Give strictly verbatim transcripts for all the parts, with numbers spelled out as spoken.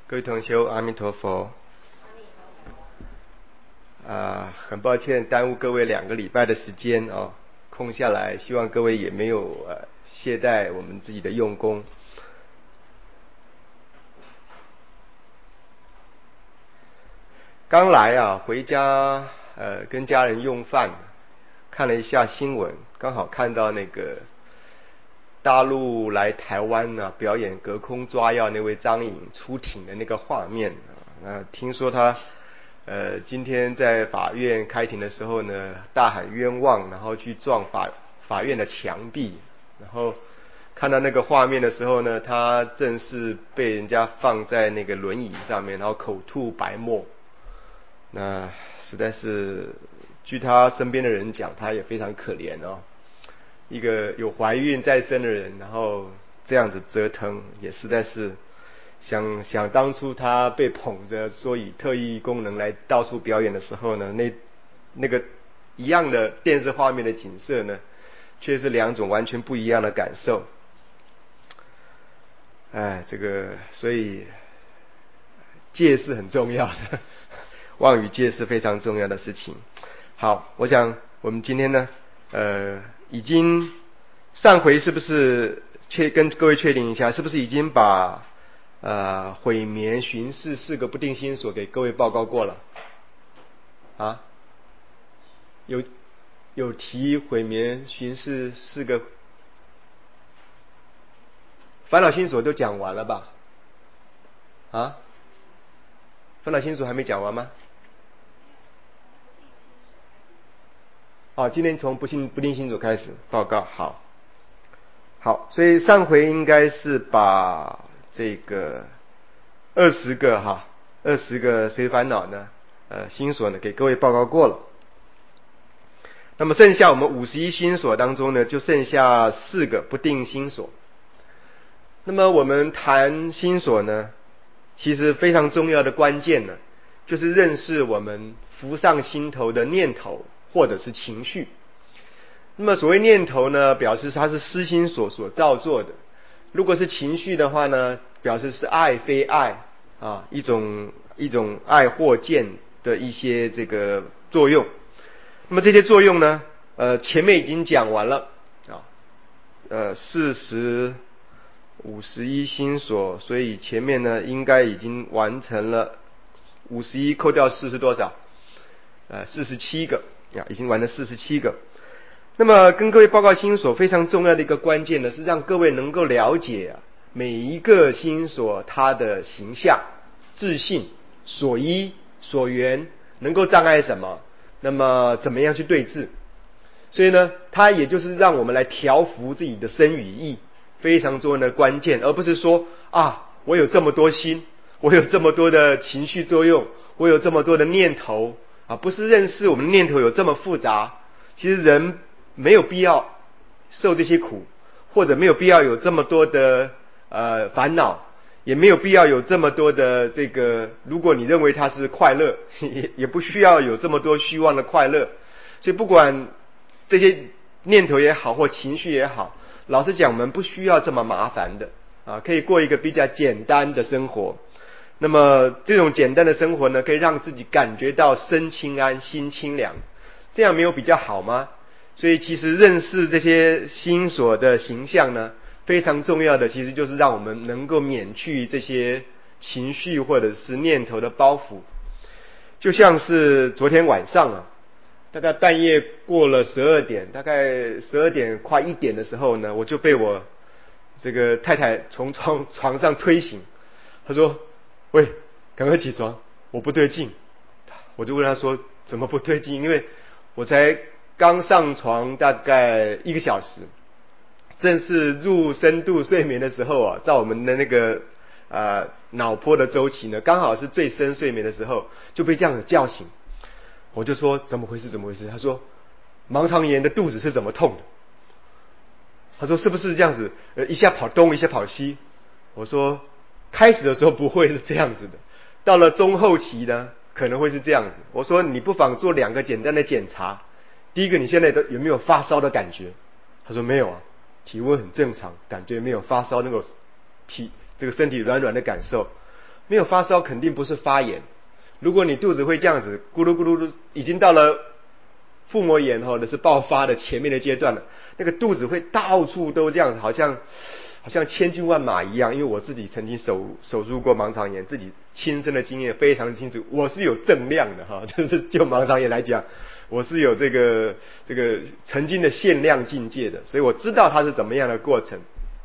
各位同修，阿弥陀佛。啊，很抱歉耽误各位两个礼拜的时间哦，空下来，希望各位也没有呃懈怠我们自己的用功。刚来啊，回家呃跟家人用饭，看了一下新闻，刚好看到那个大陆来台湾呢、啊、表演隔空抓药那位张颖出庭的那个画面啊，那听说他呃今天在法院开庭的时候呢，大喊冤枉，然后去撞法法院的墙壁，然后看到那个画面的时候呢，他正是被人家放在那个轮椅上面，然后口吐白沫。那实在是，据他身边的人讲，他也非常可怜哦。一个有怀孕在身的人，然后这样子折腾，也实在是想想当初他被捧着说以特异功能来到处表演的时候呢，那那个一样的电视画面的景色呢，却是两种完全不一样的感受。哎，这个所以戒是很重要的。望与戒是非常重要的事情。好，我想我们今天呢，呃，已经上回是不是确跟各位确定一下，是不是已经把呃毁眠巡视四个不定心所给各位报告过了？啊？有有提毁眠巡视四个烦恼心所都讲完了吧？啊？烦恼心所还没讲完吗？好，今天从不信不定心所开始报告。好，好，所以上回应该是把这个二十个哈，二十个随烦恼呢，呃，心所呢给各位报告过了。那么剩下我们五十一心所当中呢，就剩下四个不定心所。那么我们谈心所呢，其实非常重要的关键呢，就是认识我们浮上心头的念头或者是情绪。那么所谓念头呢，表示它是思心所所造作的；如果是情绪的话呢，表示是爱非爱啊，一种一种爱或见的一些这个作用。那么这些作用呢，呃，前面已经讲完了啊，呃，四十五十一心所，所以前面呢应该已经完成了五十一扣掉四是多少？呃，四十七个啊，已经完了四十七个。那么跟各位报告心所非常重要的一个关键呢，是让各位能够了解啊每一个心所它的形象、自性、所依、所缘，能够障碍什么，那么怎么样去对治。所以呢，它也就是让我们来调伏自己的身语意非常重要的关键，而不是说啊，我有这么多心，我有这么多的情绪作用，我有这么多的念头啊，不是认识我们的念头有这么复杂。其实人没有必要受这些苦，或者没有必要有这么多的呃烦恼，也没有必要有这么多的这个，如果你认为它是快乐，也也不需要有这么多虚妄的快乐。所以不管这些念头也好，或情绪也好，老实讲，我们不需要这么麻烦的啊，可以过一个比较简单的生活。那么这种简单的生活呢，可以让自己感觉到身清安、心清凉，这样没有比较好吗？所以其实认识这些心所的形象呢，非常重要的，其实就是让我们能够免去这些情绪或者是念头的包袱。就像是昨天晚上啊，大概半夜过了十二点，大概十二点快一点的时候呢，我就被我这个太太从床床上推醒。她说：“喂，赶快起床，我不对劲。”我就问她说：“怎么不对劲？”因为我才刚上床大概一个小时，正是入深度睡眠的时候啊，在我们的那个呃脑波的周期呢，刚好是最深睡眠的时候，就被这样子叫醒。我就说怎么回事？怎么回事？他说盲肠炎的肚子是怎么痛的？他说是不是这样子？呃，一下跑东，一下跑西。我说开始的时候不会是这样子的，到了中后期呢，可能会是这样子。我说你不妨做两个简单的检查。第一个，你现在的有没有发烧的感觉？他说没有啊，体温很正常，感觉没有发烧那种体这个身体软软的感受。 没有发烧肯定不是发炎。如果你肚子会这样子咕噜咕噜，已经到了腹膜炎或者是爆发的前面的阶段了，那个肚子会到处都这样子，好像好像千军万马一样。因为我自己曾经手手术过盲肠炎，自己亲身的经验非常清楚，我是有正量的哈，就是就盲肠炎来讲，我是有这个这个曾经的限量境界的，所以我知道它是怎么样的过程。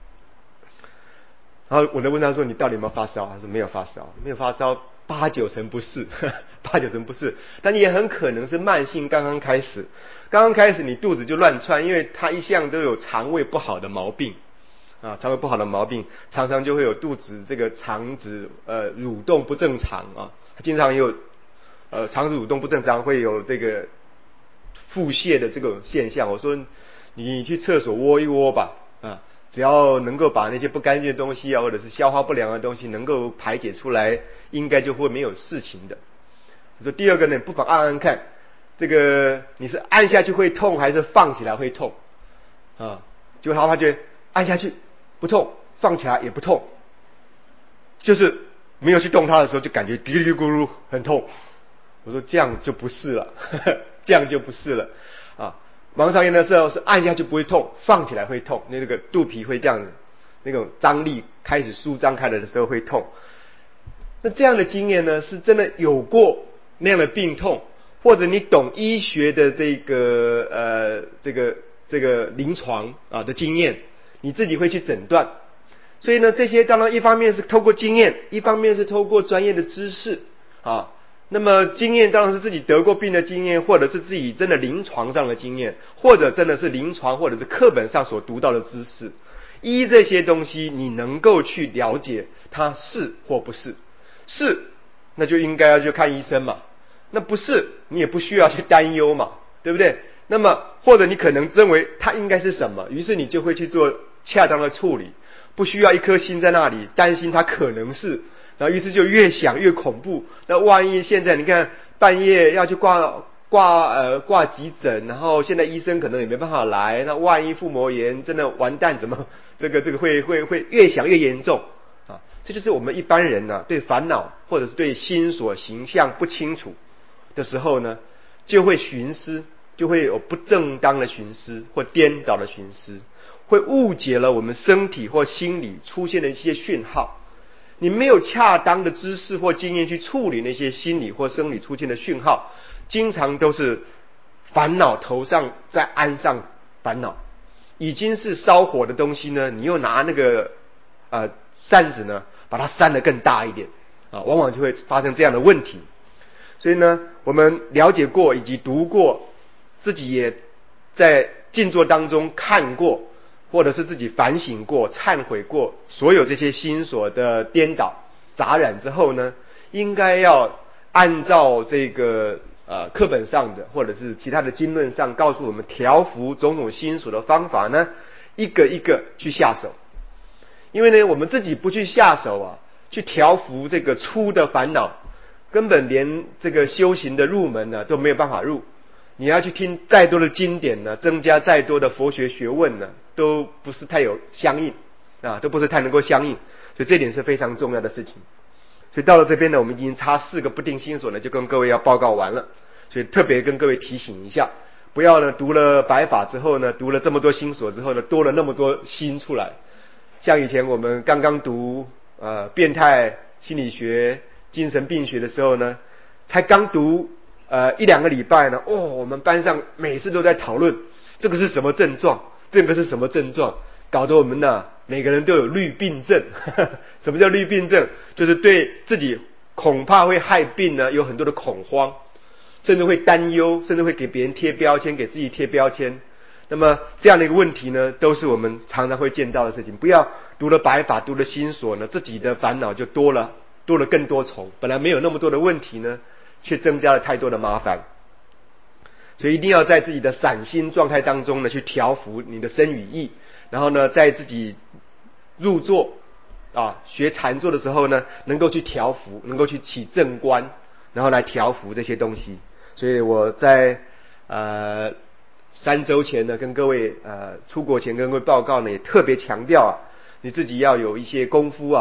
然后我就问他说：“你到底有没有发烧？”他说：“没有发烧，没有发烧，八九成不是，呵呵八九成不是，但也很可能是慢性，刚刚开始，刚刚开始你肚子就乱窜，因为他一向都有肠胃不好的毛病啊，肠胃不好的毛病，常常就会有肚子这个肠子呃蠕动不正常啊，他经常有呃肠子蠕动不正常，会有这个腹泻的这种现象。我说你去厕所窝一窝吧啊。”只要能够把那些不干净的东西啊，或者是消化不良的东西能够排解出来，应该就会没有事情的。我说第二个呢，不妨按按看，这个你是按下去会痛，还是放起来会痛啊？结果他发觉按下去不痛，放起来也不痛，就是没有去动它的时候就感觉嘀哩咕噜很痛。我说这样就不是了，呵呵这样就不是了啊。盲肠炎的时候是按下去不会痛，放起来会痛，那个肚皮会这样，那种张力开始舒张开来的时候会痛。那这样的经验呢，是真的有过那样的病痛，或者你懂医学的这个呃这个这个临床啊的经验，你自己会去诊断。所以呢，这些当然一方面是透过经验，一方面是透过专业的知识啊。那么经验当然是自己得过病的经验，或者是自己真的临床上的经验，或者真的是临床或者是课本上所读到的知识。依这些东西你能够去了解它是或不是，是那就应该要去看医生嘛，那不是你也不需要去担忧嘛，对不对？那么或者你可能认为它应该是什么，于是你就会去做恰当的处理，不需要一颗心在那里担心它可能是，然后于是就越想越恐怖。那万一现在你看半夜要去挂挂呃挂急诊，然后现在医生可能也没办法来，那万一腹膜炎真的完蛋，怎么这个这个会会会越想越严重啊？这就是我们一般人呢、啊、对烦恼或者是对心所形象不清楚的时候呢，就会寻思，就会有不正当的寻思或颠倒的寻思，会误解了我们身体或心理出现的一些讯号。你没有恰当的知识或经验去处理那些心理或生理出现的讯号，经常都是烦恼头上再安上烦恼。已经是烧火的东西呢，你又拿那个呃扇子呢把它扇得更大一点啊，往往就会发生这样的问题。所以呢，我们了解过以及读过，自己也在静坐当中看过，或者是自己反省过、忏悔过所有这些心所的颠倒杂染之后呢，应该要按照这个呃课本上的或者是其他的经论上告诉我们调伏种种心所的方法呢，一个一个去下手。因为呢，我们自己不去下手啊，去调伏这个粗的烦恼，根本连这个修行的入门呢都没有办法入。你要去听再多的经典呢，增加再多的佛学学问呢，都不是太有相应啊，都不是太能够相应。所以这点是非常重要的事情。所以到了这边呢，我们已经差四个不定心所呢，就跟各位要报告完了。所以特别跟各位提醒一下，不要呢读了白法之后呢，读了这么多心所之后呢，多了那么多心出来。像以前我们刚刚读呃变态心理学、精神病学的时候呢，才刚读呃一两个礼拜呢，哦，我们班上每次都在讨论这个是什么症状，这个是什么症状，搞得我们呢每个人都有虑病症。什么叫虑病症？就是对自己恐怕会害病呢有很多的恐慌，甚至会担忧，甚至会给别人贴标签，给自己贴标签。那么这样的一个问题呢，都是我们常常会见到的事情。不要读了白法，读了心所呢，自己的烦恼就多了，多了更多重。本来没有那么多的问题呢，却增加了太多的麻烦。所以一定要在自己的散心状态当中呢，去调伏你的身语意。然后呢，在自己入座啊学禅坐的时候呢，能够去调伏，能够去起正观，然后来调伏这些东西。所以我在呃。三周前呢，跟各位呃出国前跟各位报告呢，也特别强调啊，你自己要有一些功夫啊，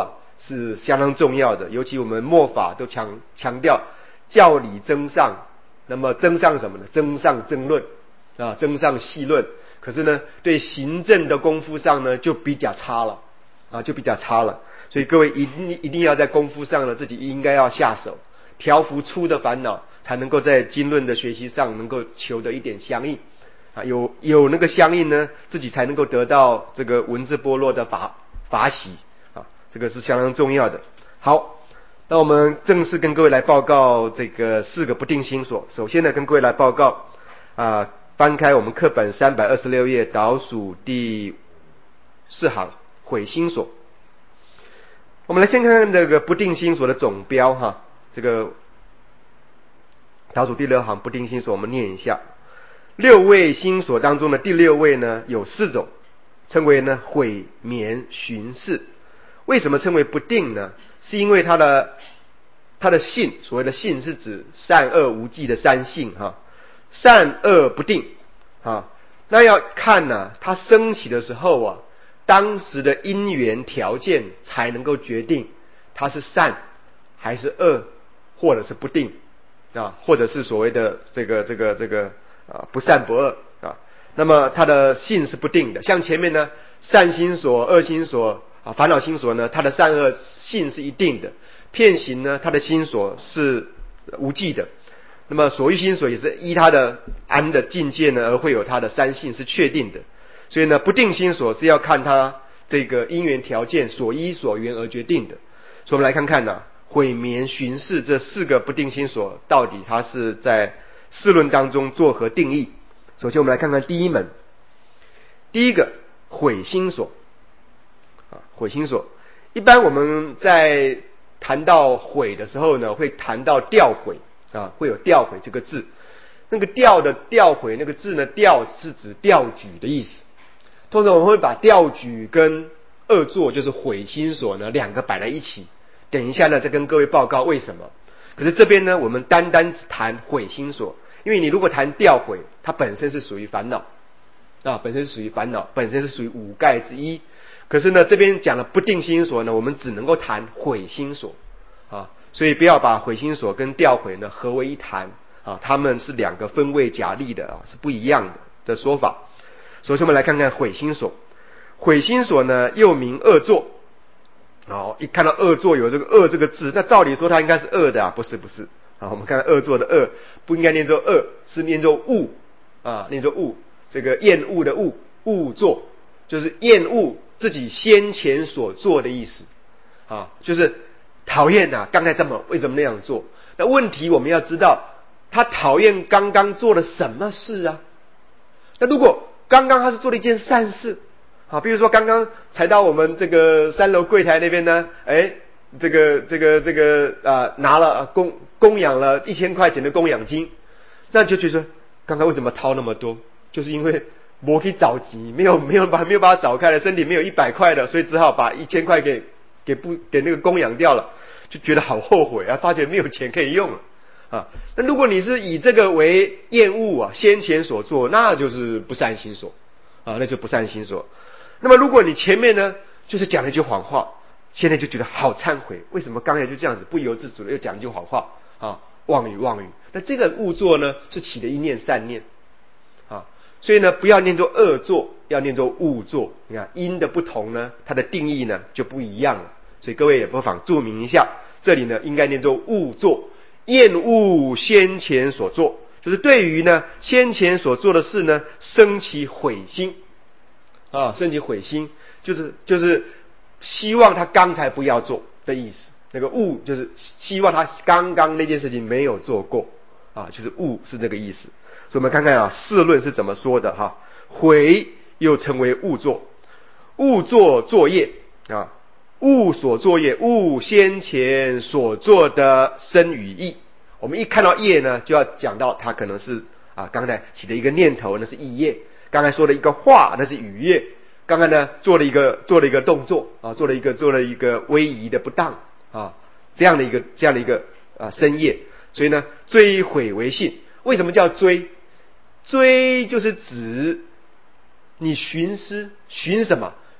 是相当重要的，尤其我们末法都强强调教理增上，那么增上什么呢？增上争论啊，增上细论。可是呢，对行政的功夫上呢，就比较差了啊，就比较差了。所以各位一定一定要在功夫上呢，自己应该要下手，调伏粗的烦恼，才能够在经论的学习上能够求得一点相应啊，有有那个相应呢，自己才能够得到这个文字般若的法法喜啊，这个是相当重要的。好，那我们正式跟各位来报告这个四个不定心所。首先呢，跟各位来报告啊。翻开我们课本三百二十六页，倒数第四行毁心所。我们来先看看这个不定心所的总标哈，这个倒数第六行不定心所，我们念一下。六位心所当中的第六位呢，有四种，称为呢毁眠寻视。为什么称为不定呢？是因为它的它的性，所谓的性是指善恶无记的三性哈。善恶不定啊，那要看呢、啊，它升起的时候啊，当时的因缘条件才能够决定它是善还是恶，或者是不定啊，或者是所谓的这个这个这个啊不善不恶啊。那么它的性是不定的，像前面呢，善心所、恶心所啊、烦恼心所呢，它的善恶性是一定的；遍行呢，它的心所是无记的。那么所欲心所也是依他的安的境界呢，而会有他的三性是确定的。所以呢，不定心所是要看他这个因缘条件所依所缘而决定的。所以我们来看看呢、啊，毁眠寻视这四个不定心所到底它是在释论当中作何定义。首先我们来看看第一门，第一个毁心所啊，毁心所。一般我们在谈到毁的时候呢，会谈到调毁。啊，会有调毁这个字，那个调的调毁那个字呢，调是指调举的意思。通常我们会把调举跟恶作就是毁心所呢两个摆在一起。等一下呢，再跟各位报告为什么。可是这边呢，我们单单只谈毁心所，因为你如果谈调毁，它本身是属于烦恼啊，本身是属于烦恼，本身是属于五盖之一。可是呢，这边讲的不定心所呢，我们只能够谈毁心所啊。所以不要把毁心所跟调毁呢合为一谈啊，他们是两个分位假立的啊，是不一样的的说法。首先我们来看看毁心所。毁心所呢又名恶作。好，一看到恶作有这个恶这个字，那照理说它应该是恶的啊，不是不是啊。我们看恶作的恶不应该念作恶，是念作恶啊，念作恶，这个厌恶的恶，恶作就是厌恶自己先前所做的意思啊，就是讨厌呐、啊，刚才这么为什么那样做？那问题我们要知道，他讨厌刚刚做了什么事啊？那如果刚刚他是做了一件善事，啊，比如说刚刚才到我们这个三楼柜台那边呢，哎，这个这个这个啊，拿了供供养了一千块钱的供养金，那就觉得刚刚为什么掏那么多？就是因为我可以找急，没有没有把没有把它找开了，身体没有一百块的，所以只好把一千块给。给不给那个供养掉了，就觉得好后悔啊，发觉没有钱可以用了啊。那如果你是以这个为厌恶啊，先前所做，那就是不善心所啊，那就不善心所。那么如果你前面呢，就是讲了一句谎话，现在就觉得好忏悔，为什么刚才就这样子不由自主的又讲一句谎话啊，妄语妄语。那这个恶作呢，是起的一念善念啊，所以呢，不要念作恶作，要念作恶作。你看因的不同呢，它的定义呢就不一样了。所以各位也不妨注明一下，这里呢应该念作恶作，厌恶先前所做，就是对于呢先前所做的事呢生起悔心啊，生起悔心，就是就是希望他刚才不要做的意思。那个恶就是希望他刚刚那件事情没有做过啊，就是恶是这个意思。所以我们看看啊，释论是怎么说的哈。悔又称为恶作，恶作作业啊。物所作业，物先前所做的身语意。我们一看到业呢，就要讲到它可能是啊，刚才起的一个念头，那是意业；刚才说的一个话，那是语业；刚才呢做了一个做了一个动作啊，做了一个做了一个威仪的不当啊，这样的一个这样的一个啊身业。所以呢，追悔为信。为什么叫追？追就是指你寻思，寻什么？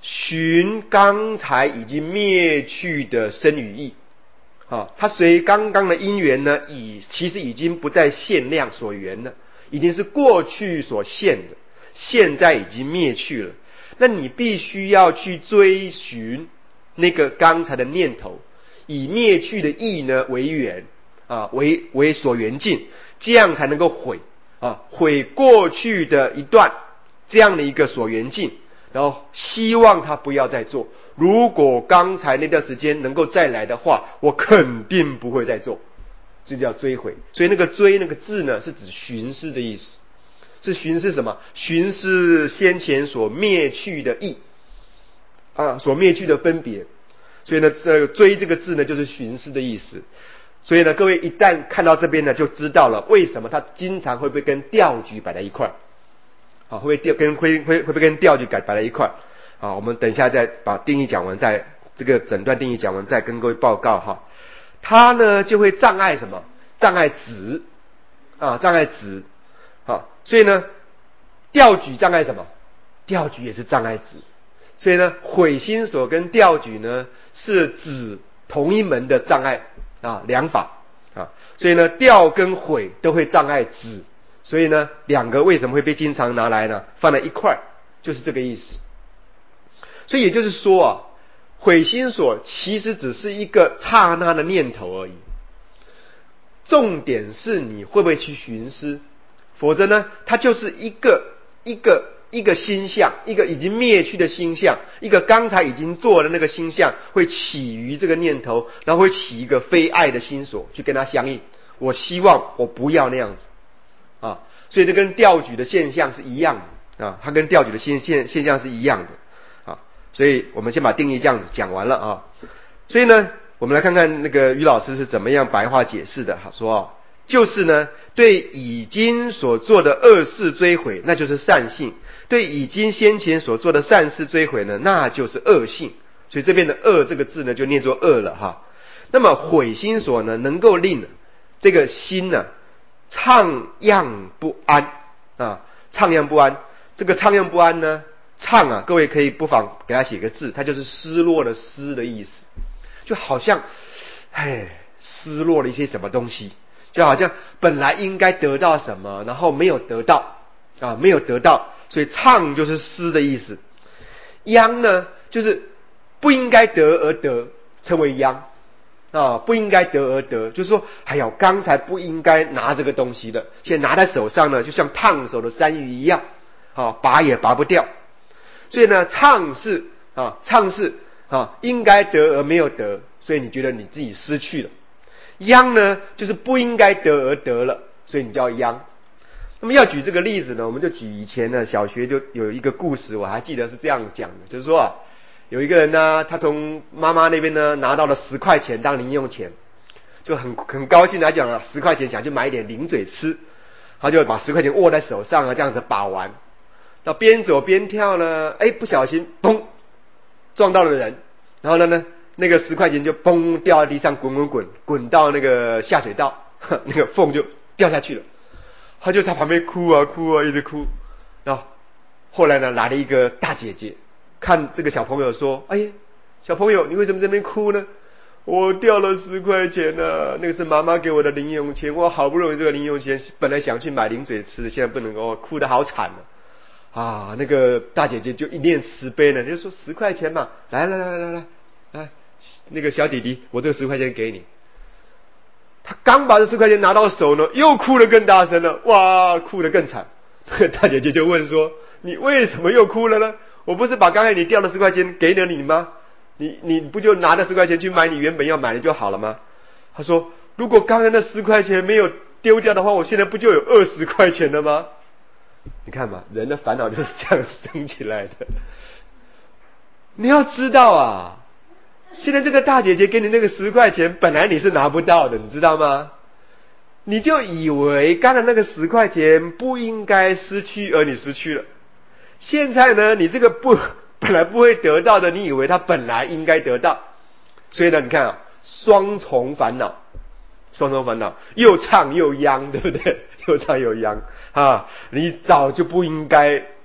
寻刚才已经灭去的生与义。啊，它随刚刚的因缘呢，已其实已经不再现量所缘了，已经是过去所现的，现在已经灭去了。那你必须要去追寻那个刚才的念头，以灭去的义呢为缘啊，为为所缘境，这样才能够毁啊，毁过去的一段这样的一个所缘境，然后希望他不要再做。如果刚才那段时间能够再来的话，我肯定不会再做，这叫追悔。所以那个追那个字呢，是指寻思的意思。是寻思什么？寻思先前所灭去的义啊，所灭去的分别。所以呢，这个追这个字呢，就是寻思的意思。所以呢，各位一旦看到这边呢，就知道了为什么它经常会不会跟调举摆在一块啊？会不会调跟会会会不会跟调举摆摆在一块啊？我们等一下再把定义讲完，再这个整段定义讲完，再跟各位报告哈。它呢就会障碍什么？障碍执啊，障碍执。好，所以呢，调举障碍什么？调举也是障碍执。所以呢，毁心所跟调举呢是指同一门的障碍啊，两法啊。所以呢，调跟毁都会障碍执。所以呢，两个为什么会被经常拿来呢？放在一块，就是这个意思。所以也就是说啊，毁心所其实只是一个刹那的念头而已。重点是你会不会去寻思。否则呢，它就是一个一个一个心相，一个已经灭去的心相，一个刚才已经做的那个心相，会起于这个念头，然后会起一个非爱的心所去跟它相应。我希望我不要那样子啊，所以这跟调举的现象是一样的啊，它跟调举的现现现象是一样的啊。所以我们先把定义这样子讲完了啊。所以呢，我们来看看那个于老师是怎么样白话解释的哈，说啊。就是呢，对已经所做的恶事追悔，那就是善性；对已经先前所做的善事追悔呢，那就是恶性。所以这边的恶这个字呢，就念作恶了哈。那么悔心所呢，能够令这个心呢怅漾不安啊，怅漾不安。这个怅漾不安呢，怅啊，各位可以不妨给他写个字，它就是失落的失的意思，就好像哎失落了一些什么东西。就好像本来应该得到什么，然后没有得到啊，没有得到，所以怅就是失的意思。殃呢，就是不应该得而得，称为殃啊，不应该得而得，就是说，哎呦，刚才不应该拿这个东西的，现在拿在手上呢，就像烫手的山芋一样，啊，拔也拔不掉。所以呢，怅是啊，怅是啊，应该得而没有得，所以你觉得你自己失去了。殃呢，就是不应该得而得了，所以你叫殃。那么要举这个例子呢，我们就举以前呢小学就有一个故事，我还记得是这样讲的，就是说啊，有一个人呢，他从妈妈那边呢拿到了十块钱当零用钱，就很很高兴来讲啊，十块钱想去买一点零嘴吃，他就把十块钱握在手上啊，这样子把玩。那边走边跳呢，哎，不小心嘣撞到了人，然后呢呢。那个十块钱就嘣掉在地上，滚滚滚滚到那个下水道，那个缝就掉下去了。他就在旁边哭啊哭啊，一直哭。然后后来呢，来了一个大姐姐，看这个小朋友说：“哎呀，小朋友，你为什么在那边哭呢？我掉了十块钱呢、啊，那个是妈妈给我的零用钱，我好不容易这个零用钱，本来想去买零嘴吃，现在不能够，哭得好惨了。”啊，那个大姐姐就一念慈悲呢，就说十块钱嘛，来来来来来来。那个小弟弟，我这个十块钱给你。他刚把这十块钱拿到手呢，又哭得更大声了，哇，哭得更惨。大姐姐就问说：“你为什么又哭了呢？我不是把刚才你掉的十块钱给了你吗？你你不就拿着十块钱去买你原本要买的就好了吗？”他说：“如果刚才那十块钱没有丢掉的话，我现在不就有二十块钱了吗？”你看嘛，人的烦恼就是这样生起来的。你要知道啊。现在这个大姐姐给你那个十块钱，本来你是拿不到的，你知道吗？你就以为刚才那个十块钱不应该失去，而你失去了。现在呢，你这个不本来不会得到的，你以为它本来应该得到。所以呢，你看啊，双重烦恼，双重烦恼，又怅又殃，对不对？又怅又殃啊！你早就不应该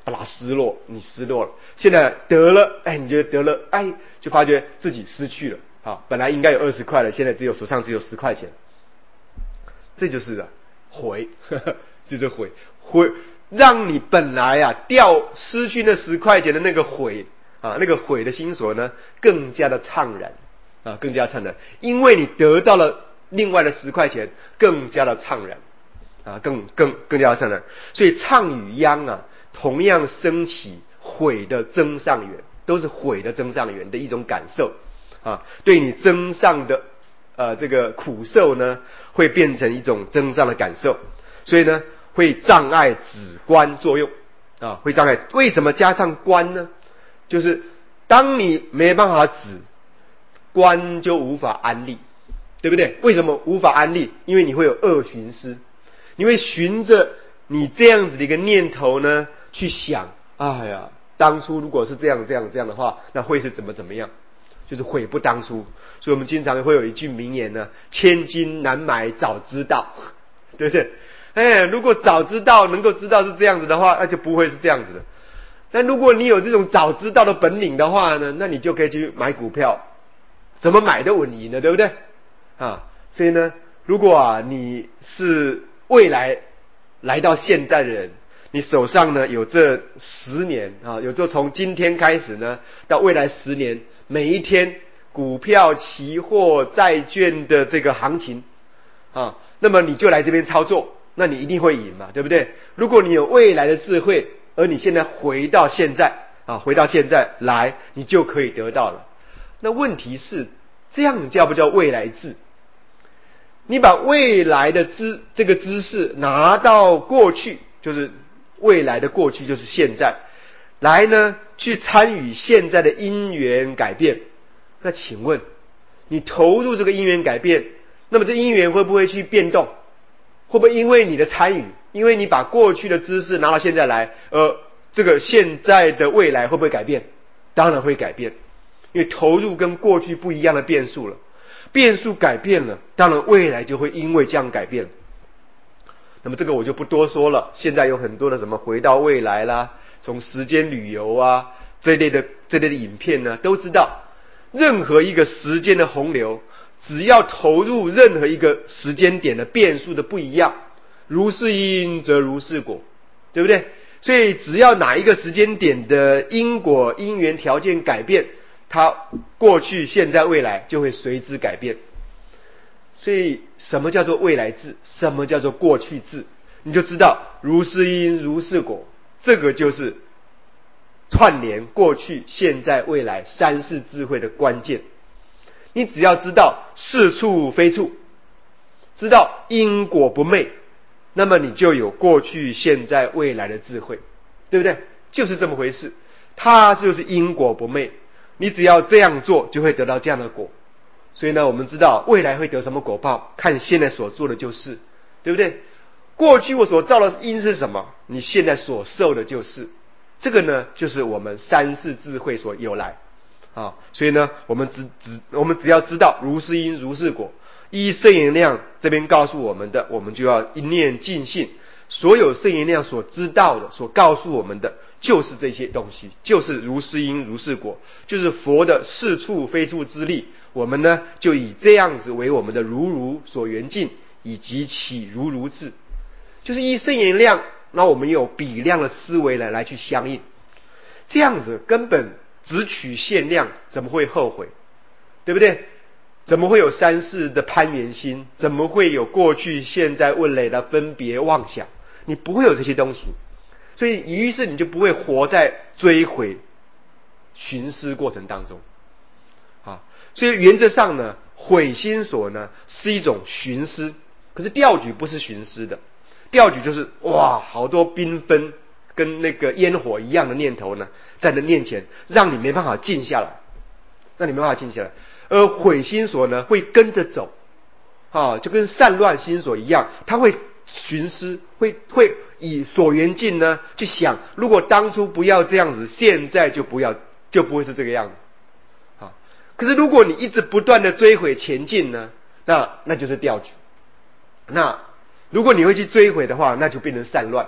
把它失落，你失落了。现在得了，哎，你觉得得了，哎，就发觉自己失去了。好，本来应该有二十块了，现在只有手上只有十块钱。这就是的悔，呵呵，这就是悔，悔让你本来啊掉失去那十块钱的那个悔啊，那个悔的心所呢，更加的怅然啊，更加怅然，因为你得到了另外的十块钱，更加的怅然啊，更更更加的怅然。所以怅与殃啊，同样升起悔的增上缘，都是悔的增上缘的一种感受啊，对你增上的。呃，这个苦受呢，会变成一种增上的感受，所以呢，会障碍止观作用啊，会障碍。为什么加上观呢？就是当你没办法止，观就无法安立，对不对？为什么无法安立？因为你会有恶寻思，你会循着你这样子的一个念头呢去想，哎呀，当初如果是这样这样这样的话，那会是怎么怎么样？就是悔不当初，所以我们经常会有一句名言呢：千金难买早知道，对不对？哎，如果早知道能够知道是这样子的话，那就不会是这样子的。但如果你有这种早知道的本领的话呢，那你就可以去买股票，怎么买都稳赢的，对不对？啊，所以呢，如果啊你是未来来到现在的人，你手上呢有这十年啊，有这从今天开始呢到未来十年。每一天股票、期货、债券的这个行情啊，那么你就来这边操作，那你一定会赢嘛，对不对？如果你有未来的智慧，而你现在回到现在啊，回到现在来，你就可以得到了。那问题是，这样叫不叫未来智？你把未来的知这个知识拿到过去，就是未来的过去，就是现在。来呢，去参与现在的因缘改变。那请问，你投入这个因缘改变，那么这因缘会不会去变动？会不会因为你的参与，因为你把过去的知识拿到现在来，呃，这个现在的未来会不会改变？当然会改变，因为投入跟过去不一样的变数了，变数改变了，当然未来就会因为这样改变。那么这个我就不多说了，现在有很多的什么回到未来啦。从时间旅游啊这类的这类的影片呢，都知道任何一个时间的洪流，只要投入任何一个时间点的变数的不一样，如是因则如是果，对不对？所以只要哪一个时间点的因果因缘条件改变，它过去、现在、未来就会随之改变。所以什么叫做未来智？什么叫做过去智？你就知道如是因如是果。这个就是串联过去、现在、未来三世智慧的关键。你只要知道是处非处，知道因果不昧，那么你就有过去、现在、未来的智慧，对不对？就是这么回事，它就是因果不昧。你只要这样做，就会得到这样的果。所以呢，我们知道未来会得什么果报，看现在所做的就是，对不对？过去我所造的因是什么？你现在所受的就是。这个呢，就是我们三世智慧所由来啊。所以呢，我们只只我们只要知道如是因如是果，依圣言量这边告诉我们的，我们就要一念尽信。所有圣言量所知道的，所告诉我们的，就是这些东西，就是如是因如是果，就是佛的是处非处之力。我们呢，就以这样子为我们的如如所缘境，以及起如如智。就是依圣言量，那我们有比量的思维来来去相应，这样子根本只取限量，怎么会后悔？对不对？怎么会有三世的攀缘心？怎么会有过去、现在、未来的分别妄想？你不会有这些东西，所以于是你就不会活在追悔、寻思过程当中。啊，所以原则上呢，悔心所呢是一种寻思，可是调举不是寻思的。调举就是哇，好多缤纷跟那个烟火一样的念头呢，在你的面前，让你没办法静下来，让你没办法静下来。而悔心所呢，会跟着走，啊，就跟散乱心所一样，他会寻思，会会以所缘境呢去想，如果当初不要这样子，现在就不要，就不会是这个样子。啊，可是如果你一直不断的追悔前进呢，那那就是调举。那如果你会去追悔的话，那就变成散乱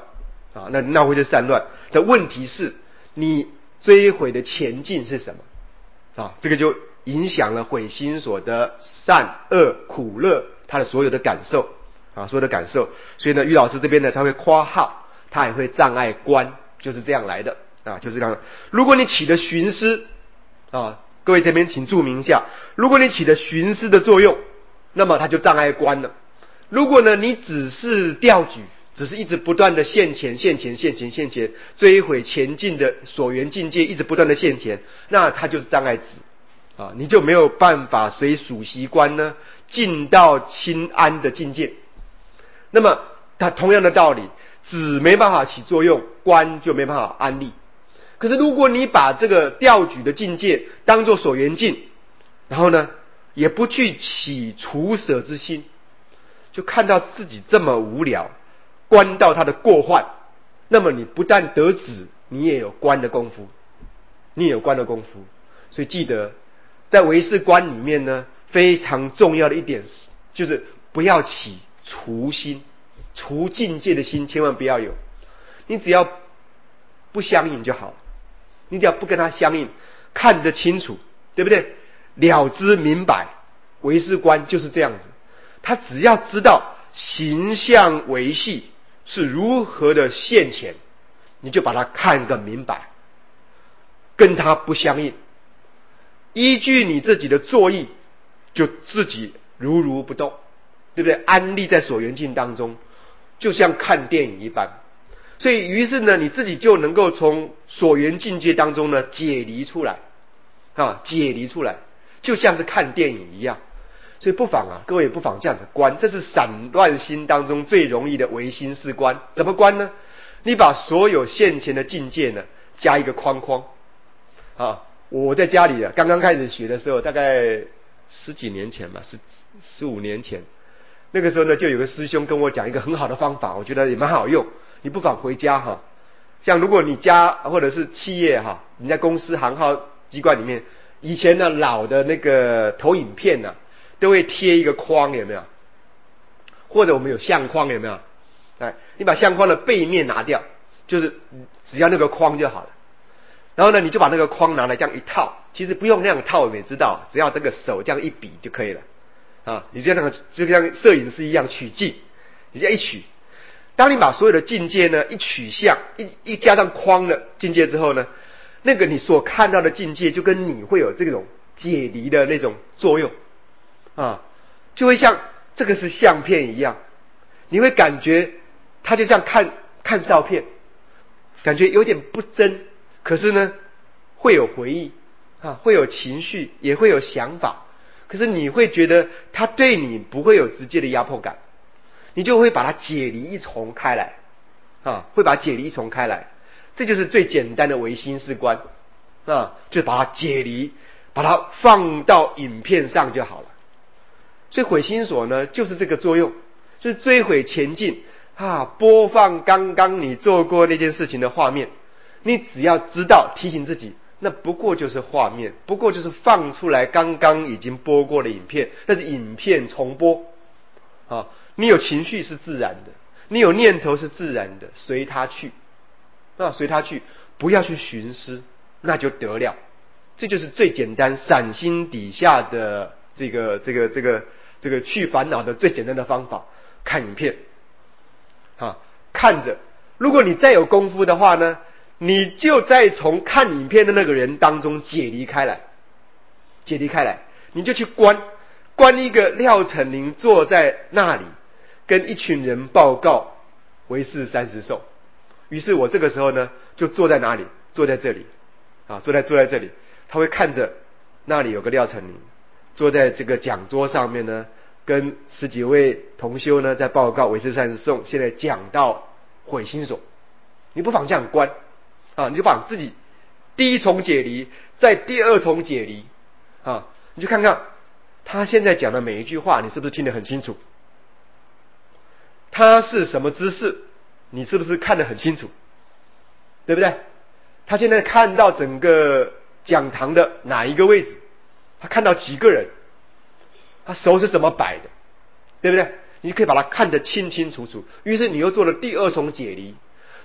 啊，那那会是散乱的问题是，你追悔的前进是什么？啊，这个就影响了悔心所的善恶苦乐，他的所有的感受啊，所有的感受。所以呢，于老师这边呢才会括号，他也会障碍观，就是这样来的啊，就是这样的。如果你起的寻思啊，各位这边请注明一下，如果你起的寻思的作用，那么它就障碍观了。如果呢，你只是调举，只是一直不断的现前、现前、现前、现前，追悔前进的所缘境界，一直不断的现前，那它就是障碍止啊，你就没有办法随属习观呢进到清安的境界。那么它同样的道理，止没办法起作用，观就没办法安立。可是如果你把这个调举的境界当作所缘境，然后呢，也不去起除舍之心，就看到自己这么无聊，观到他的过患，那么你不但得止，你也有观的功夫，你也有观的功夫。所以记得，在唯识观里面呢，非常重要的一点就是不要起除心，除境界的心千万不要有。你只要不相应就好，你只要不跟他相应，看得清楚，对不对？了知明白，唯识观就是这样子。他只要知道形象维系是如何的现前，你就把它看个明白，跟他不相应，依据你自己的作意，就自己如如不动，对不对？安立在所缘境当中，就像看电影一般。所以于是呢，你自己就能够从所缘境界当中呢解离出来啊，解离出来，就像是看电影一样。所以不妨啊，各位不妨这样子观，这是散乱心当中最容易的唯心是观。怎么观呢？你把所有现前的境界呢加一个框框啊。我在家里啊，刚刚开始学的时候，大概十几年前吧，十十五年前，那个时候呢，就有个师兄跟我讲一个很好的方法，我觉得也蛮好用。你不妨回家哈，像如果你家或者是企业哈，你在公司行号机关里面，以前呢老的那个投影片呢、啊，都会贴一个框，有没有？或者我们有相框，有没有？哎，你把相框的背面拿掉，就是只要那个框就好了。然后呢，你就把那个框拿来这样一套，其实不用那样套，你也知道，只要这个手这样一比就可以了啊。你就像就像摄影师一样取镜，你这样一取，当你把所有的境界呢一取向，一一加上框的境界之后呢，那个你所看到的境界就跟你会有这种解离的那种作用啊，就会像这个是相片一样，你会感觉它就像看看照片，感觉有点不真。可是呢，会有回忆啊，会有情绪，也会有想法。可是你会觉得它对你不会有直接的压迫感，你就会把它解离一重开来啊，会把它解离一重开来。这就是最简单的唯心是观啊，就把它解离，把它放到影片上就好了。所以悔心所呢，就是这个作用，就是追悔前进啊，播放刚刚你做过那件事情的画面。你只要知道提醒自己，那不过就是画面，不过就是放出来刚刚已经播过的影片，那是影片重播啊。你有情绪是自然的，你有念头是自然的，随它去啊，随它去，不要去寻思，那就得了。这就是最简单散心底下的这个这个这个这个去烦恼的最简单的方法，看影片啊，看着。如果你再有功夫的话呢，你就再从看影片的那个人当中解离开来，解离开来，你就去观观一个廖成林坐在那里，跟一群人报告唯识三十颂。于是我这个时候呢，就坐在哪里？坐在这里啊，坐在坐在这里，他会看着那里有个廖成林坐在这个讲桌上面呢，跟十几位同修呢在报告唯识三十颂。现在讲到悔心所，你不妨这样观。啊，你就把自己第一重解离，再第二重解离啊，你就看看他现在讲的每一句话，你是不是听得很清楚？他是什么姿势，你是不是看得很清楚？对不对？他现在看到整个讲堂的哪一个位置？他看到几个人？他手是怎么摆的？对不对？你可以把它看得清清楚楚。于是你又做了第二重解离。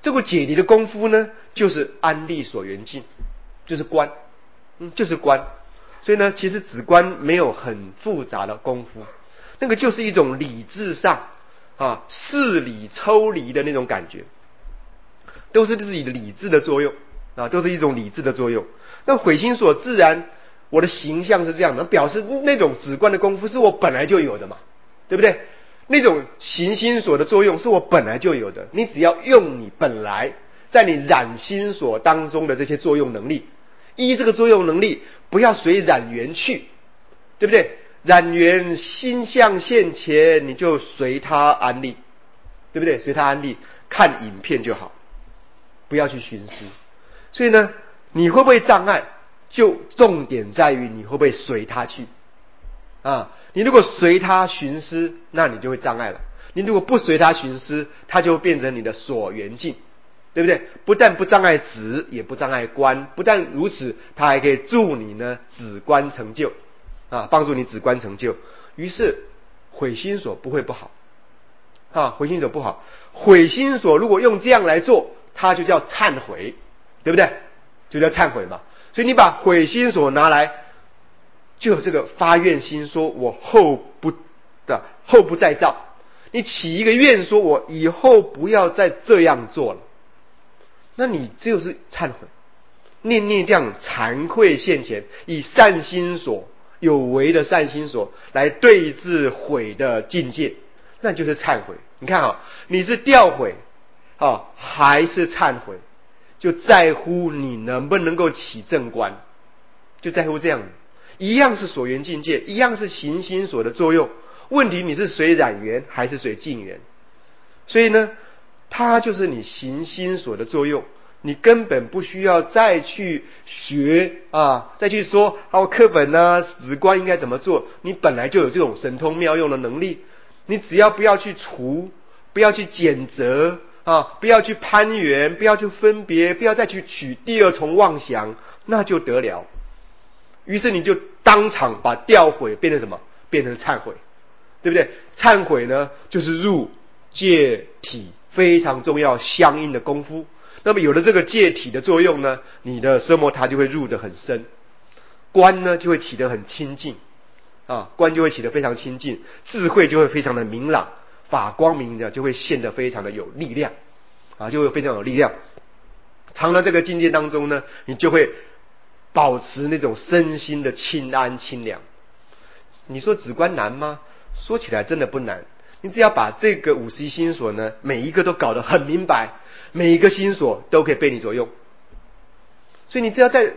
这个解离的功夫呢，就是安立所缘境，就是观，嗯，就是观。所以呢，其实止观没有很复杂的功夫，那个就是一种理智上啊事理抽离的那种感觉，都是自己的理智的作用啊，都是一种理智的作用。那毁心所自然，我的形象是这样的，表示那种止观的功夫是我本来就有的嘛，对不对？那种行心所的作用是我本来就有的，你只要用你本来在你染心所当中的这些作用能力，依这个作用能力，不要随染缘去，对不对？染缘心相现前，你就随它安立，对不对？随它安立，看影片就好，不要去寻思。所以呢，你会不会障碍，就重点在于你会不会随它去啊？你如果随它寻思，那你就会障碍了。你如果不随它寻思，它就变成你的所缘境，对不对？不但不障碍止，也不障碍观。不但如此，它还可以助你呢止观成就啊，帮助你止观成就。于是毁心所不会不好啊，毁心所不好。毁心所如果用这样来做，它就叫忏悔，对不对？就叫忏悔嘛。所以你把毁心所拿来，就有这个发愿心，说我后不的后不再造。你起一个愿，说我以后不要再这样做了，那你就是忏悔，念念这样惭愧现前，以善心所有为的善心所来对治悔的境界，那就是忏悔。你看啊，你是掉悔啊还是忏悔，就在乎你能不能够起正观，就在乎这样，一样是所缘境界，一样是行心所的作用。问题你是随染缘还是随境缘？所以呢，它就是你行心所的作用，你根本不需要再去学啊，再去说哦课本啊止观应该怎么做，你本来就有这种神通妙用的能力，你只要不要去除，不要去检责啊，不要去攀缘，不要去分别，不要再去取第二重妄想，那就得了。于是你就当场把掉悔变成什么？变成忏悔，对不对？忏悔呢，就是入戒体非常重要相应的功夫。那么有了这个戒体的作用呢，你的奢摩他就会入得很深，观呢就会起得很清净啊，观就会起得非常清净，智慧就会非常的明朗，法光明的就会现得非常的有力量啊，就会非常有力量。常在这个境界当中呢，你就会保持那种身心的清安清凉。你说止观难吗？说起来真的不难，你只要把这个五十一心所呢，每一个都搞得很明白，每一个心所都可以被你所用。所以你只要在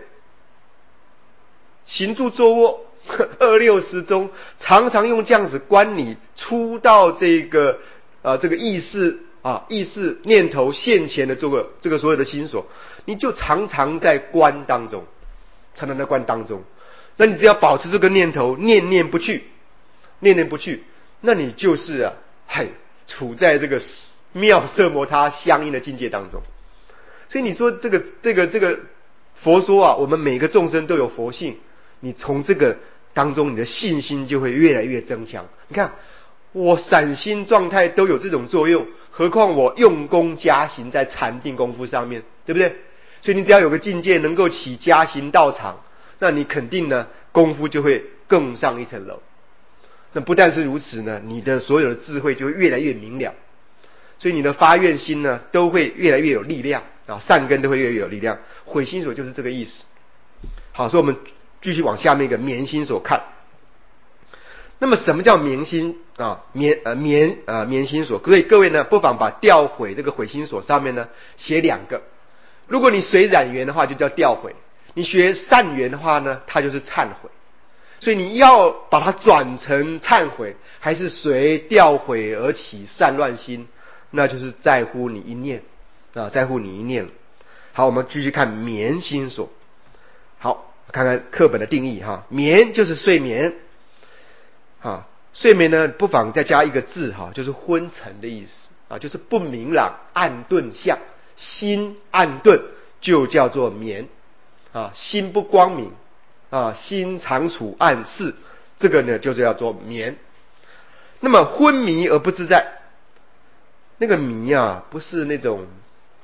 行住坐卧二六时中，常常用这样子观你出到这个啊这个意识啊意识念头现前的这个这个所有的心所，你就常常在观当中，常常在观当中。那你只要保持这个念头，念念不去，念念不去，那你就是啊，嗨，处在这个妙色摩他相应的境界当中。所以你说这个这个这个佛说啊，我们每个众生都有佛性，你从这个当中，你的信心就会越来越增强。你看，我散心状态都有这种作用，何况我用功加行在禅定功夫上面，对不对？所以你只要有个境界能够起加行道场，那你肯定呢功夫就会更上一层楼。那不但是如此呢，你的所有的智慧就会越来越明了，所以你的发愿心呢都会越来越有力量啊，善根都会越来越有力量。毁心所就是这个意思。好，所以我们继续往下面一个眠心所看。那么什么叫眠心啊？眠呃眠呃眠心所，所以各位呢不妨把掉悔这个毁心所上面呢写两个。如果你随染缘的话，就叫掉悔；你学善缘的话呢，它就是忏悔。所以你要把它转成忏悔，还是随掉悔而起善乱心，那就是在乎你一念啊，在乎你一念。好，我们继续看眠心所。好，看看课本的定义哈，眠就是睡眠，啊，睡眠呢不妨再加一个字哈，就是昏沉的意思啊，就是不明朗、暗顿相，心暗顿就叫做眠啊，心不光明啊，心常处暗室，这个呢就叫做眠。那么昏迷而不自在，那个迷啊，不是那种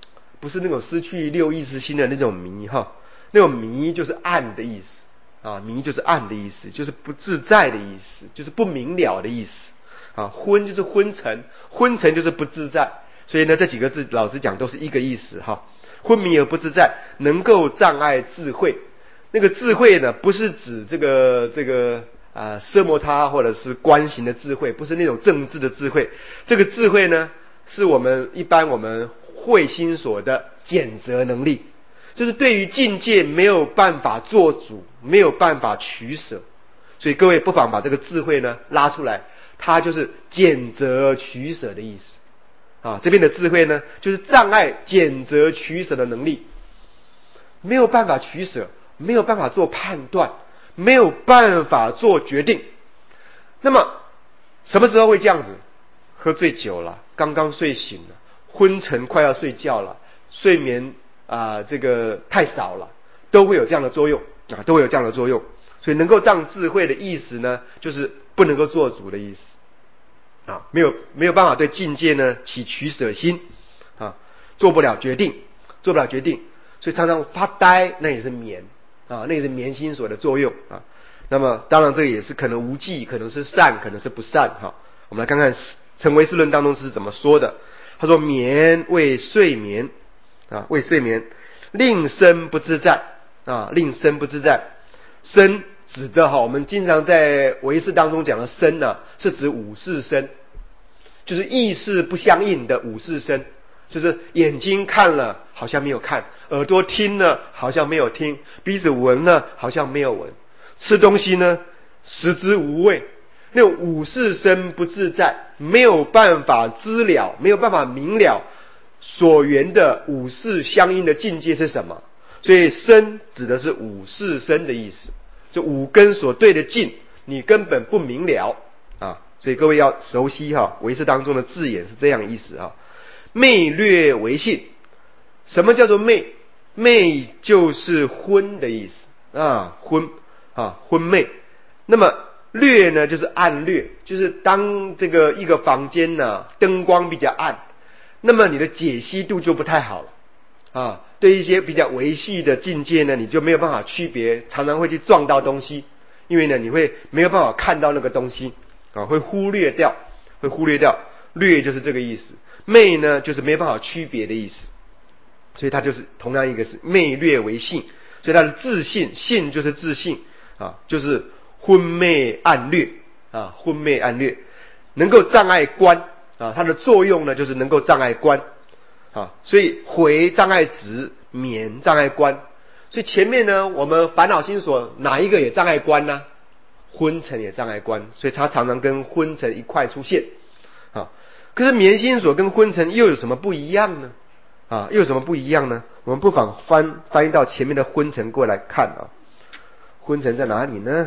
不是那种失去六意识心的那种迷哈，那种迷就是暗的意思啊，迷就是暗的意思，就是不自在的意思，就是不明了的意思啊。昏就是昏沉，昏沉就是不自在，所以呢，这几个字老实讲都是一个意思哈。昏迷而不自在，能够障碍智慧。那个智慧呢，不是指这个这个啊奢摩他或者是观行的智慧，不是那种政治的智慧。这个智慧呢，是我们一般我们慧心所的检择能力，就是对于境界没有办法做主，没有办法取舍。所以各位不妨把这个智慧呢拉出来，它就是检择取舍的意思啊。这边的智慧呢，就是障碍检择取舍的能力，没有办法取舍，没有办法做判断，没有办法做决定。那么什么时候会这样子？喝醉酒了，刚刚睡醒了，昏沉快要睡觉了，睡眠啊、呃、这个太少了，都会有这样的作用啊，都会有这样的作用。所以能够障智慧的意思呢，就是不能够做主的意思啊，没有没有办法对境界呢起取舍心啊，做不了决定，做不了决定，所以常常发呆，那也是眠啊，那也是眠心所的作用啊。那么当然这个也是可能无记，可能是善，可能是不善哈、啊。我们来看看成唯识论当中是怎么说的。他说眠为睡眠啊，为睡眠，令身不自在啊，令身不自在。身指的哈，我们经常在唯识当中讲的身呢、啊，是指五识身，就是意识不相应的五识身，就是眼睛看了好像没有看，耳朵听了好像没有听，鼻子闻了好像没有闻，吃东西呢食之无味，那种五识身不自在，没有办法知了，没有办法明了所缘的五识相应的境界是什么。所以身指的是五识身的意思，就五根所对的境你根本不明了啊。所以各位要熟悉哈，唯识当中的字眼是这样的意思啊。昧略为性，什么叫做昧？昧就是昏的意思啊，昏啊，昏昧。那么略呢，就是暗略，就是当这个一个房间呢灯光比较暗，那么你的解析度就不太好了啊。对一些比较微细的境界呢，你就没有办法区别，常常会去撞到东西，因为呢你会没有办法看到那个东西啊，会忽略掉，会忽略掉。略就是这个意思，昧呢就是没办法区别的意思，所以它就是同样一个是昧略为性，所以它的自性，性就是自性啊，就是昏昧暗略啊，昏昧暗略能够障碍观啊，它的作用呢就是能够障碍观啊，所以回障碍执，眠障碍观。所以前面呢，我们烦恼心所哪一个也障碍观呢？昏沉也障碍观，所以它常常跟昏沉一块出现啊。可是眠心所跟昏沉又有什么不一样呢？啊，又有什么不一样呢？我们不妨翻翻译到前面的昏沉过来看啊。昏沉在哪里呢？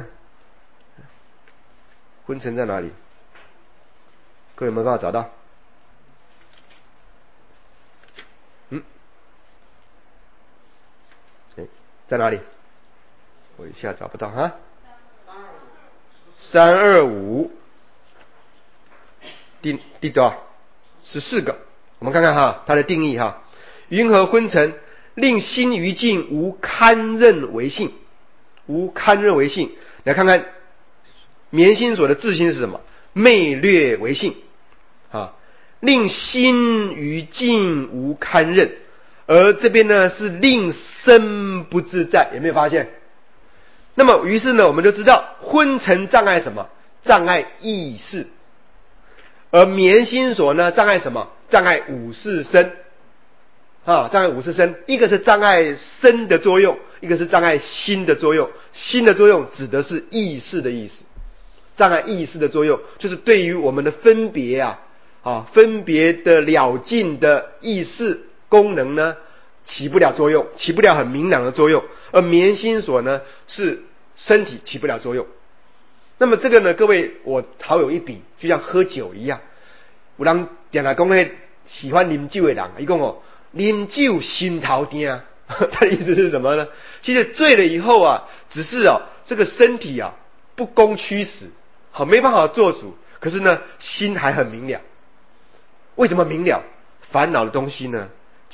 昏沉在哪里？各位有没有办法找到？嗯，哎，在哪里？我一下找不到哈。三二五，第第多少？十四个。我们看看哈，它的定义哈。云何昏沉？令心于境无堪任为性，无堪任为性。来看看眠心所的自性是什么？昧略为性啊，令心于境无堪任。而这边呢是令身不自在，有没有发现？那么于是呢，我们就知道昏沉障碍什么？障碍意识。而眠心所呢，障碍什么？障碍五识身啊，障碍五识身。一个是障碍身的作用，一个是障碍心的作用。心的作用指的是意识的意思，障碍意识的作用就是对于我们的分别啊啊分别的了尽的意识功能呢起不了作用，起不了很明朗的作用。而眠心所呢是身体起不了作用。那么这个呢，各位我好有一比，就像喝酒一样。有人讲来讲去喜欢啉酒的人，他讲哦，啉酒心头疼，他的意思是什么呢？其实醉了以后啊，只是哦这个身体啊不攻驱使，好没办法做主，可是呢心还很明了。为什么明了？烦恼的东西呢，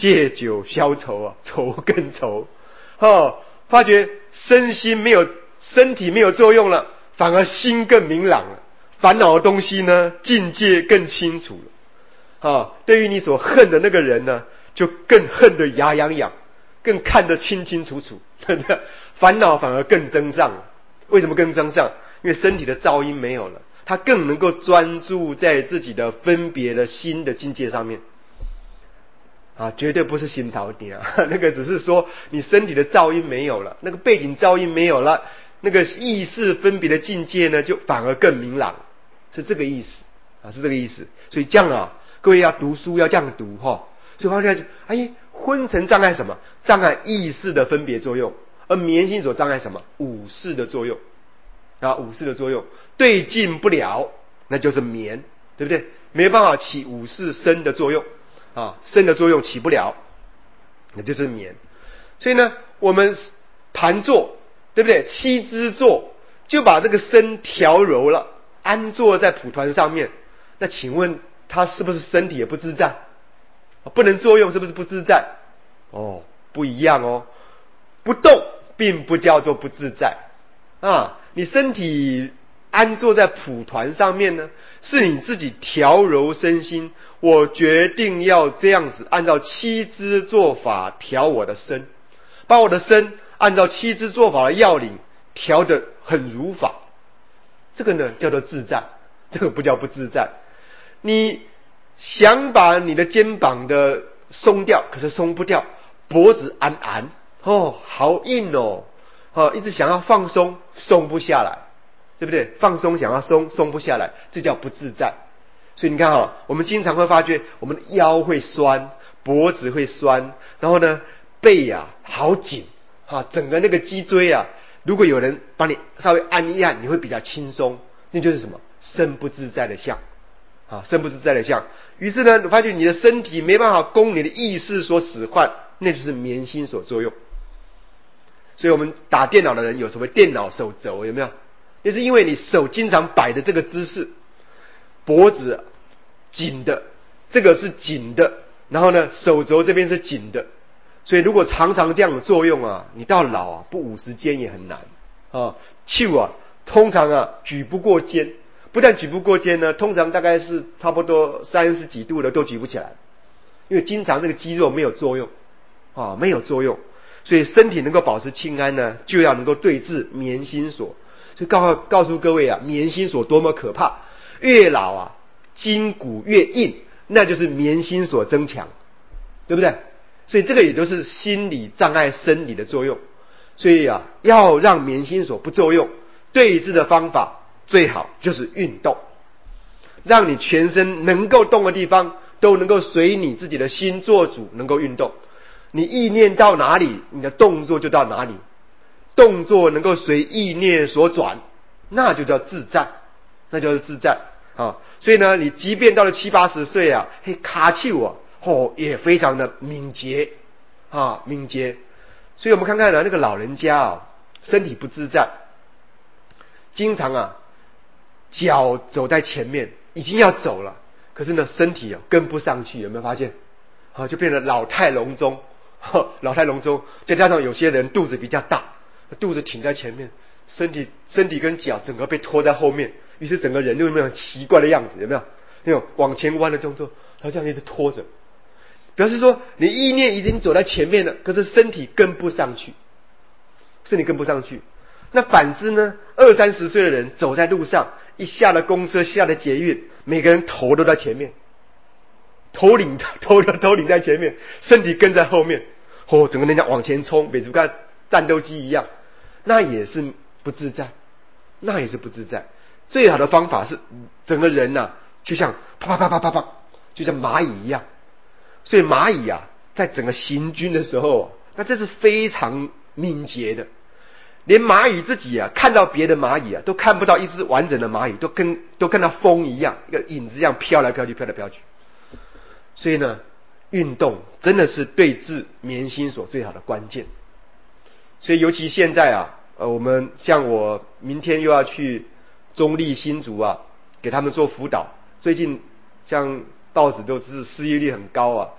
借酒消愁啊，愁更愁。哦，发觉身心没有身体没有作用了，反而心更明朗了，烦恼的东西呢，境界更清楚了。啊，对于你所恨的那个人呢，就更恨得牙痒痒，更看得清清楚楚，真的，烦恼反而更增上了。为什么更增上？因为身体的噪音没有了，他更能够专注在自己的分别的心的境界上面。啊，绝对不是心陶点啊，那个只是说你身体的噪音没有了，那个背景噪音没有了，那个意识分别的境界呢，就反而更明朗，是这个意思啊，是这个意思。所以这样啊，各位要读书要这样读哈、哦。所以发现，哎，昏沉障碍什么？障碍意识的分别作用，而眠心所障碍什么？五识的作用啊，五识的作用对境不了，那就是眠，对不对？没办法起五识身的作用。啊，身的作用起不了，那就是眠。所以呢，我们盘坐，对不对？七支坐就把这个身调柔了，安坐在蒲团上面。那请问他是不是身体也不自在？不能作用，是不是不自在？哦，不一样哦。不动并不叫做不自在啊，你身体安坐在蒲团上面呢，是你自己调柔身心。我决定要这样子，按照七支做法调我的身，把我的身按照七支做法的要领调得很如法。这个呢叫做自在，这个不叫不自在。你想把你的肩膀的松掉，可是松不掉，脖子安安哦，好硬哦，哦，一直想要放松，松不下来，对不对？放松想要松，松不下来，这叫不自在。所以你看哈，我们经常会发觉，我们的腰会酸，脖子会酸，然后呢，背啊好紧啊，整个那个脊椎啊，如果有人帮你稍微按一按，你会比较轻松，那就是什么？身不自在的相啊，身不自在的相。于是呢，你发觉你的身体没办法供你的意识所使唤，那就是眠心所作用。所以我们打电脑的人有什么电脑手肘有没有？那是因为你手经常摆的这个姿势。脖子紧的，这个是紧的，然后呢，手肘这边是紧的，所以如果常常这样的作用啊，你到老啊，不五十肩也很难啊。手啊，通常啊举不过肩，不但举不过肩呢，通常大概是差不多三十几度的都举不起来，因为经常这个肌肉没有作用啊，没有作用，所以身体能够保持清安呢，就要能够对治眠心所。所以告告诉各位啊，眠心所多么可怕。越老啊，筋骨越硬，那就是眠心所增强，对不对？所以这个也都是心理障碍生理的作用。所以啊，要让眠心所不作用，对治的方法最好就是运动，让你全身能够动的地方都能够随你自己的心做主，能够运动。你意念到哪里，你的动作就到哪里，动作能够随意念所转，那就叫自在，那就是自在。啊，所以呢，你即便到了七八十岁啊，嘿，卡丘啊，哦，也非常的敏捷啊，敏捷。所以我们看看呢，那个老人家啊，身体不自在，经常啊，脚走在前面，已经要走了，可是呢，身体啊跟不上去，有没有发现？啊，就变得老态龙钟，老态龙钟。再加上有些人肚子比较大，肚子挺在前面，身体身体跟脚整个被拖在后面。于是整个人就有没有很奇怪的样子，有没有那种往前弯的动作，他这样一直拖着，表示说你意念已经走在前面了，可是身体跟不上去，身体跟不上去。那反之呢，二三十岁的人走在路上，一下了公车，下了捷运，每个人头都在前面，头领头头领在前面，身体跟在后面，哦，整个人家往前冲，比如跟战斗机一样，那也是不自在，那也是不自在。最好的方法是整个人啊，就像啪啪啪啪啪啪，就像蚂蚁一样。所以蚂蚁啊，在整个行军的时候，那这是非常敏捷的。连蚂蚁自己啊，看到别的蚂蚁啊，都看不到一只完整的蚂蚁，都跟都跟那风一样，一个影子一样飘来飘去，飘来飘去。所以呢，运动真的是对治眠心所最好的关键。所以尤其现在啊，呃，我们像我明天又要去中立新竹啊，给他们做辅导。最近像报纸都是失业率很高啊，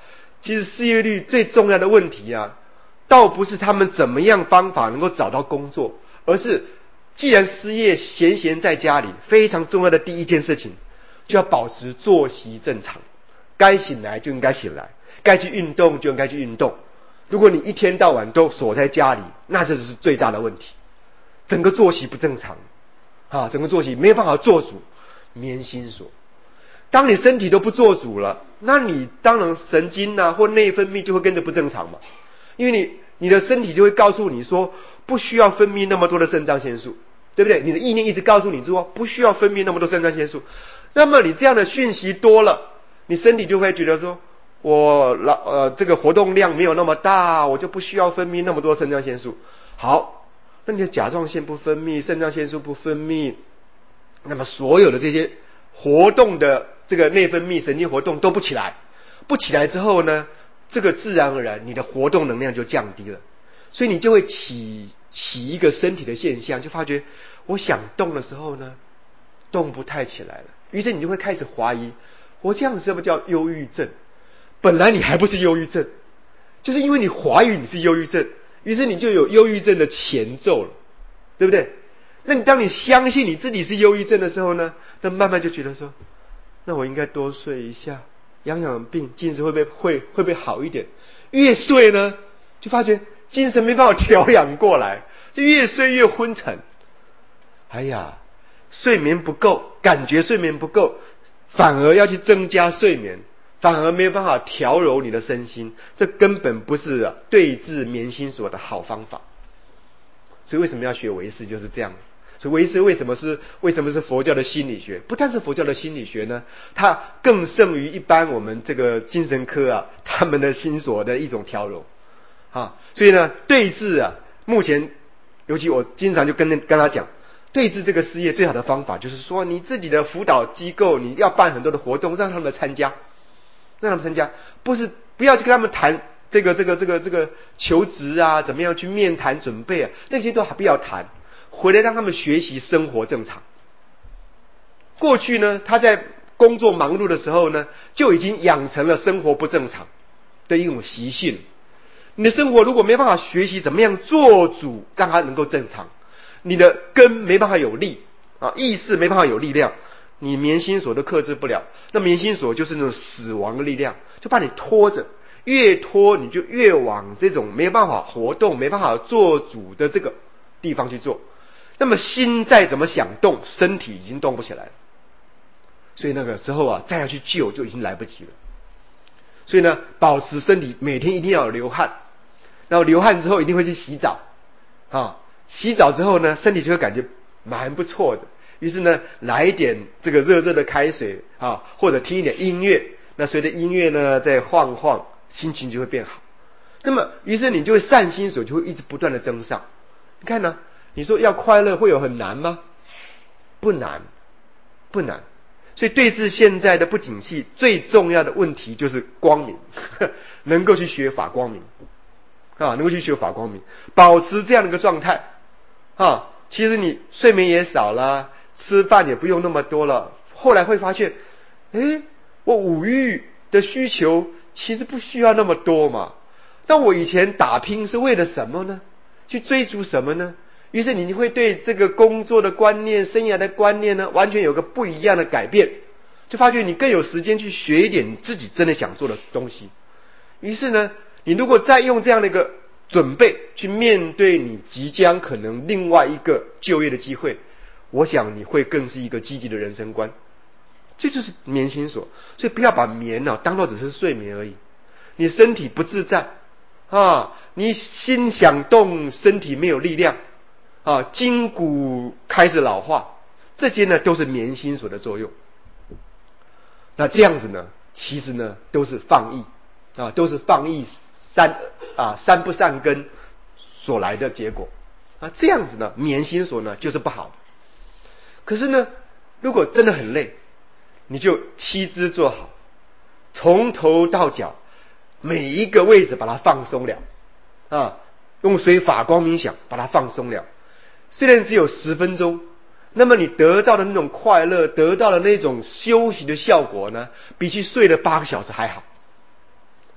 其实失业率最重要的问题啊，倒不是他们怎么样方法能够找到工作，而是既然失业，闲闲在家里，非常重要的第一件事情，就要保持作息正常，该醒来就应该醒来，该去运动就应该去运动。如果你一天到晚都锁在家里，那这是最大的问题。整个作息不正常啊，整个作息没有办法做主，眠心所。当你身体都不做主了，那你当然神经啊或内分泌就会跟着不正常嘛，因为你你的身体就会告诉你说不需要分泌那么多的肾上腺素，对不对？你的意念一直告诉你说不需要分泌那么多肾上腺素，那么你这样的讯息多了，你身体就会觉得说我老呃这个活动量没有那么大，我就不需要分泌那么多肾上腺素。好，那你的甲状腺不分泌，肾上腺素不分泌，那么所有的这些活动的这个内分泌神经活动都不起来，不起来之后呢，这个自然而然你的活动能量就降低了，所以你就会起起一个身体的现象，就发觉我想动的时候呢，动不太起来了，于是你就会开始怀疑，我这样子是不是叫忧郁症？本来你还不是忧郁症，就是因为你怀疑你是忧郁症，于是你就有忧郁症的前奏了，对不对？那你当你相信你自己是忧郁症的时候呢，那慢慢就觉得说，那我应该多睡一下，养养病，精神会不会会会不会好一点？越睡呢，就发觉精神没办法调养过来，就越睡越昏沉。哎呀，睡眠不够，感觉睡眠不够，反而要去增加睡眠，反而没有办法调柔你的身心，这根本不是、啊、对治眠心所的好方法。所以为什么要学唯识就是这样。所以唯识为什么是为什么是佛教的心理学？不但是佛教的心理学呢，它更胜于一般我们这个精神科啊他们的心所的一种调柔啊。所以呢，对治啊，目前尤其我经常就跟跟他讲，对治这个事业最好的方法就是说，你自己的辅导机构你要办很多的活动，让他们参加，让他们参加，不是不要去跟他们谈这个这个这个这个求职啊，怎么样去面谈准备啊，那些都还不要谈。回来让他们学习生活正常。过去呢，他在工作忙碌的时候呢，就已经养成了生活不正常的一种习性。你的生活如果没办法学习怎么样做主，让它能够正常，你的根没办法有力啊，意识没办法有力量，你眠心所都克制不了。那眠心所就是那种死亡的力量，就把你拖着，越拖你就越往这种没办法活动、没办法做主的这个地方去做。那么心再怎么想动，身体已经动不起来了，所以那个时候啊，再要去救就已经来不及了。所以呢，保持身体每天一定要有流汗，然后流汗之后一定会去洗澡啊，洗澡之后呢，身体就会感觉蛮不错的。于是呢，来一点这个热热的开水啊，或者听一点音乐，那随着音乐呢再晃晃，心情就会变好。那么，于是你就会善心所就会一直不断的增上。你看呢？你说要快乐会有很难吗？不难，不难。所以对治现在的不景气，最重要的问题就是光明，能够去学法光明啊，能够去学法光明，保持这样的一个状态啊。其实你睡眠也少了，吃饭也不用那么多了。后来会发现，哎，我五欲的需求其实不需要那么多嘛。但我以前打拼是为了什么呢？去追逐什么呢？于是你会对这个工作的观念、生涯的观念呢，完全有个不一样的改变，就发觉你更有时间去学一点你自己真的想做的东西。于是呢，你如果再用这样的一个准备去面对你即将可能另外一个就业的机会，我想你会更是一个积极的人生观。这就是眠心所。所以不要把眠啊当作只是睡眠而已，你身体不自在啊，你心想动，身体没有力量啊，筋骨开始老化，这些呢都是眠心所的作用。那这样子呢，其实呢都是放逸啊，都是放逸三啊三不善根所来的结果啊。这样子呢，眠心所呢就是不好的。可是呢，如果真的很累，你就七支做好，从头到脚每一个位置把它放松了啊，用随法光冥想把它放松了。虽然只有十分钟，那么你得到的那种快乐，得到的那种休息的效果呢，比去睡了八个小时还好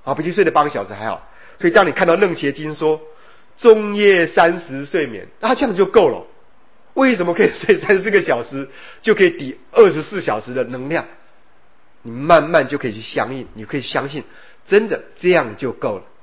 啊，比起睡了八个小时还好。所以当你看到楞伽经说中夜三十睡眠，那、啊、这样就够了。为什么可以睡三四个小时就可以抵二十四小时的能量？你慢慢就可以去相应，你可以相信，真的这样就够了。